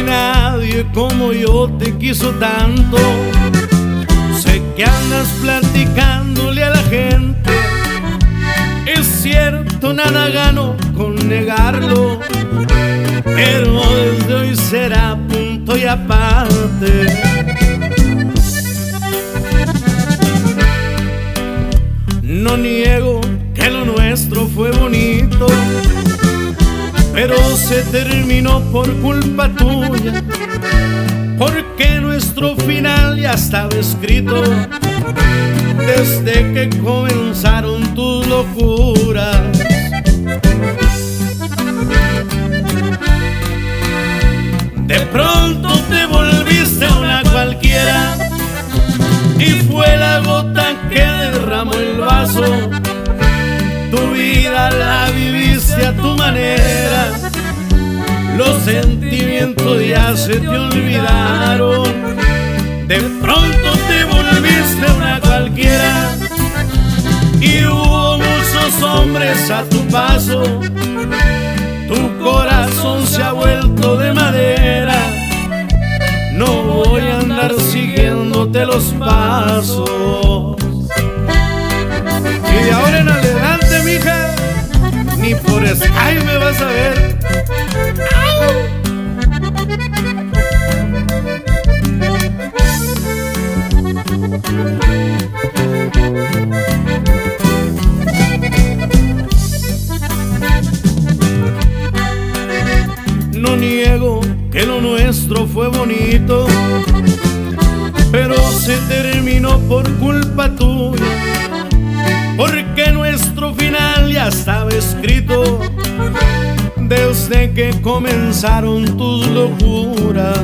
nadie como yo te quiso tanto. Sé que andas platicándole a la gente, es cierto, nada gano con negarlo, pero desde hoy será punto y aparte. No niego que lo nuestro fue bonito, pero se terminó por culpa tuya, porque nuestro final ya estaba escrito desde que comenzaron tus locuras. De pronto te volviste una cualquiera y fue la gota que derramó el vaso. Tu vida la viviste a tu manera, los sentimientos ya se te olvidaron. De pronto te volviste una cualquiera y hubo muchos hombres a tu paso. Tu corazón se ha vuelto de madera, no voy a andar siguiéndote los pasos. Y de ahora en adelante, mija, ni por Skype me vas a ver. No niego que lo nuestro fue bonito, pero se terminó por culpa tuya, porque nuestro final ya estaba escrito desde que comenzaron tus locuras.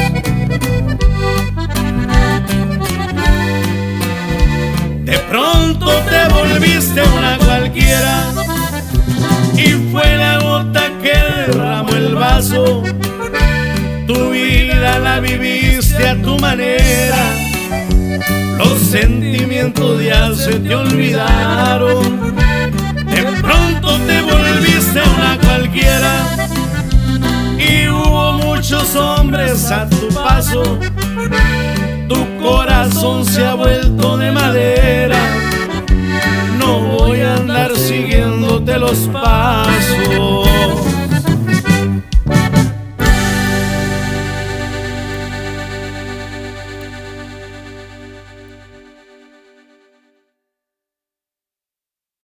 De pronto te volviste una cualquiera y fue la gota que derramó el vaso. Tu vida la viviste a tu manera, los sentimientos ya se te olvidaron. De pronto te volviste una cualquiera y hubo muchos hombres a tu paso. Tu corazón se ha vuelto de madera, no voy a andar siguiéndote los pasos.